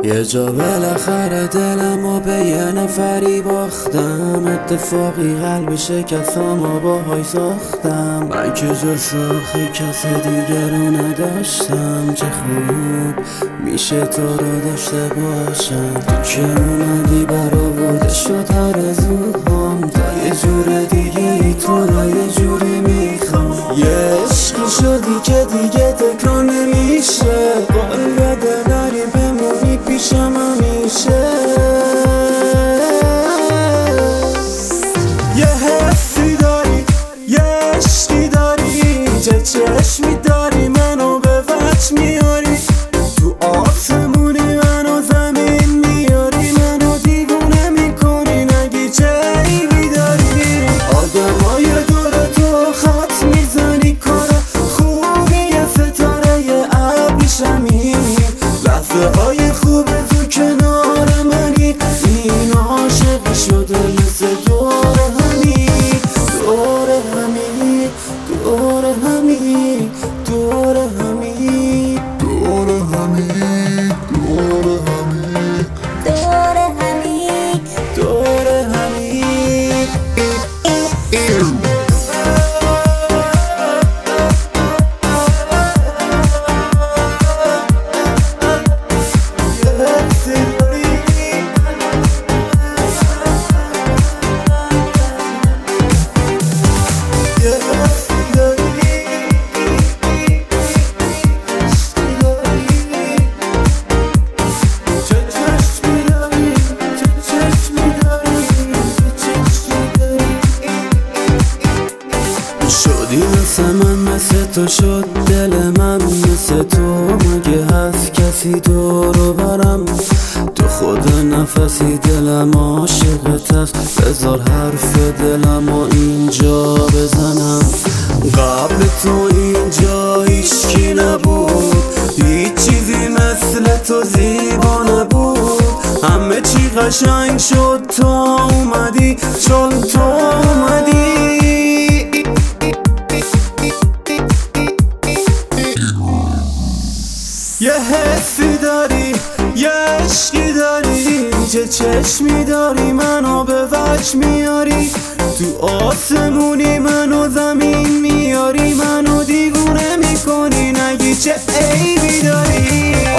یه جا بالاخره دلمو به یه نفری باختم، اتفاقی قلب شکستم و باهاش ساختم. من که جز آخه کس دیگه رو نداشتم، چه خوب میشه تو رو داشته باشم. تو که اومدی برآورده شد آرزوهام، تا یه جور دیگه ای تو رو یه جوری میخوام. یه عشقی شدی که دیگه تکرار نمیشه، قول بده داری بمونی پیشم همیشه. یه حسی داری، یه عشقی داری، چه چشمی داری منو به وجه میاری. تو آسمونی منو زمین میاری، منو دیوونه میکنی نگی چه عیبی داری. آدمای دور تو خط میزنی، کار خوبی یه ستاره یه ابریشمی. لحظه های خوب تو کنار منی، این عاشقی شده مثل دور همی، دور همی، دور همی، دور همی، دور همی، دور همی، دور همی، دور همی. شدی مثل من، مثل تو شد دل من، مثل تو مگه هست کسی دورو برم. تو خود نفسی دلم عاشقت هست، بذار حرف دلمو اینجا بزنم. قبل تو اینجا هیچکی نبود، هیچ چیزی مثل تو زیبا نبود. همه چی قشنگ شد تو اومدی، چون تو اومدی. یه حسی داری، یه عشقی داری، چه چشمی داری منو به وجه میاری. تو آسمونی منو زمین میاری، منو دیوونه میکنی نگی چه عیبی داری.